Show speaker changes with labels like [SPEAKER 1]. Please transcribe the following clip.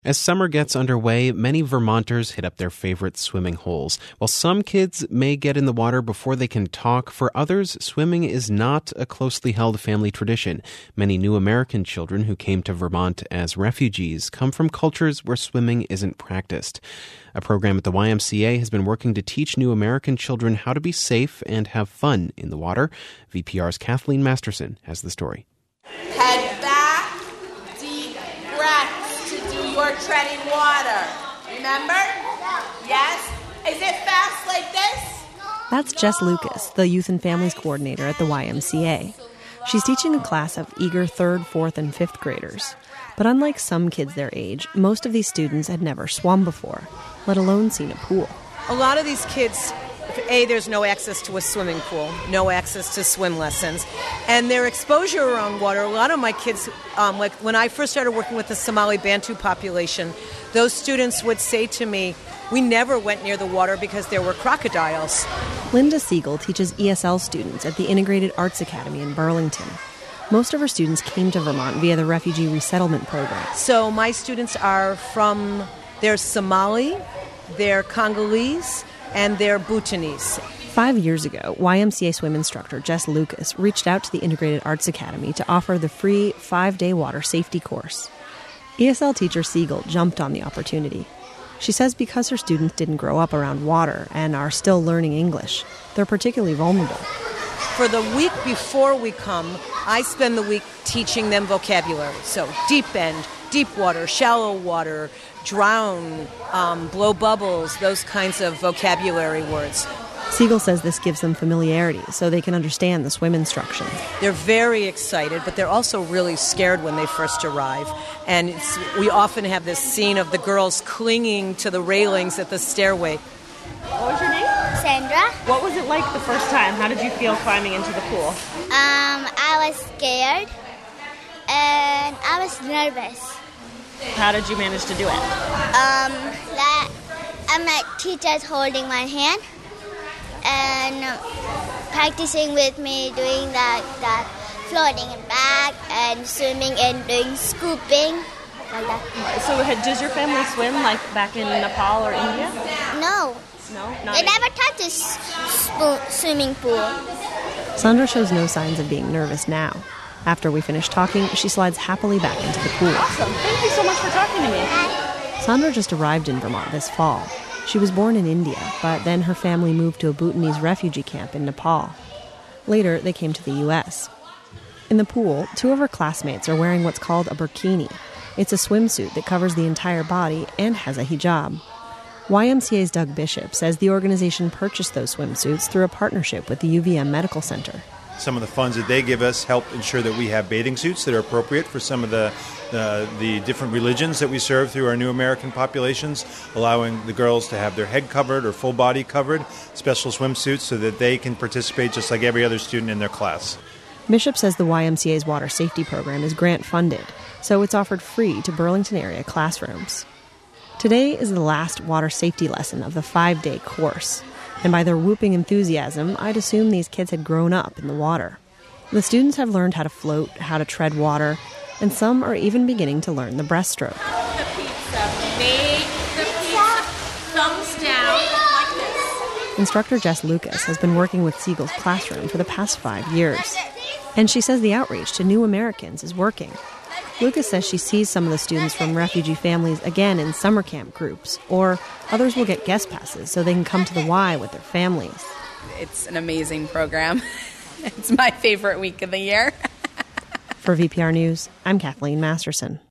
[SPEAKER 1] As summer gets underway, many Vermonters hit up their favorite swimming holes. While some kids may get in the water before they can talk, for others, swimming is not a closely held family tradition. Many new American children who came to Vermont as refugees come from cultures where swimming isn't practiced. A program at the YMCA has been working to teach new American children how to be safe and have fun in the water. VPR's Kathleen Masterson has the story.
[SPEAKER 2] Head back, deep breaths to do your treading water. Remember? Yes? Is it fast like this?
[SPEAKER 3] That's Jess Lucas, the Youth and Families Coordinator at the YMCA. She's teaching a class of eager 3rd, 4th, and 5th graders. But unlike some kids their age, most of these students had never swum before, let alone seen a pool.
[SPEAKER 4] A lot of these kids, there's no access to a swimming pool, no access to swim lessons, and their exposure around water, a lot of my kids, like when I first started working with the Somali Bantu population, those students would say to me, we never went near the water because there were crocodiles.
[SPEAKER 3] Linda Siegel teaches ESL students at the Integrated Arts Academy in Burlington. Most of her students came to Vermont via the Refugee Resettlement Program.
[SPEAKER 4] So my students are they're Somali, they're Congolese, and they're Bhutanese.
[SPEAKER 3] 5 years ago, YMCA swim instructor Jess Lucas reached out to the Integrated Arts Academy to offer the free 5-day water safety course. ESL teacher Siegel jumped on the opportunity. She says because her students didn't grow up around water and are still learning English, they're particularly vulnerable.
[SPEAKER 4] For the week before we come, I spend the week teaching them vocabulary. So deep end, deep water, shallow water, drown, blow bubbles, those kinds of vocabulary words.
[SPEAKER 3] Siegel says this gives them familiarity so they can understand the swim instructions.
[SPEAKER 4] They're very excited, but they're also really scared when they first arrive. And we often have this scene of the girls clinging to the railings at the stairway.
[SPEAKER 5] What was your name?
[SPEAKER 6] Sandra.
[SPEAKER 5] What was it like the first time? How did you feel climbing into the pool?
[SPEAKER 6] I was scared and I was nervous.
[SPEAKER 5] How did you manage to do it?
[SPEAKER 6] My teacher's holding my hand and practicing with me doing that floating back and swimming and doing scooping like that.
[SPEAKER 5] So does your family swim like back in Nepal or India?
[SPEAKER 6] No.
[SPEAKER 5] No?
[SPEAKER 6] They never touched a swimming pool.
[SPEAKER 3] Sandra shows no signs of being nervous now. After we finish talking, she slides happily back into the pool.
[SPEAKER 5] Awesome. Thank you so much for talking to me.
[SPEAKER 3] Sandra just arrived in Vermont this fall. She was born in India, but then her family moved to a Bhutanese refugee camp in Nepal. Later, they came to the U.S. In the pool, 2 of her classmates are wearing what's called a burkini. It's a swimsuit that covers the entire body and has a hijab. YMCA's Doug Bishop says the organization purchased those swimsuits through a partnership with the UVM Medical Center.
[SPEAKER 7] Some of the funds that they give us help ensure that we have bathing suits that are appropriate for some of the different religions that we serve through our new American populations, allowing the girls to have their head covered or full body covered, special swimsuits so that they can participate just like every other student in their class.
[SPEAKER 3] Bishop says the YMCA's water safety program is grant funded, so it's offered free to Burlington area classrooms. Today is the last water safety lesson of the 5-day course, and by their whooping enthusiasm, I'd assume these kids had grown up in the water. The students have learned how to float, how to tread water, and some are even beginning to learn the breaststroke.
[SPEAKER 2] The pizza. Make the pizza. Thumbs down like this.
[SPEAKER 3] Instructor Jess Lucas has been working with Siegel's classroom for the past 5 years, and she says the outreach to new Americans is working. Lucas says she sees some of the students from refugee families again in summer camp groups, or others will get guest passes so they can come to the Y with their families.
[SPEAKER 8] It's an amazing program. It's my favorite week of the year.
[SPEAKER 3] For VPR News, I'm Kathleen Masterson.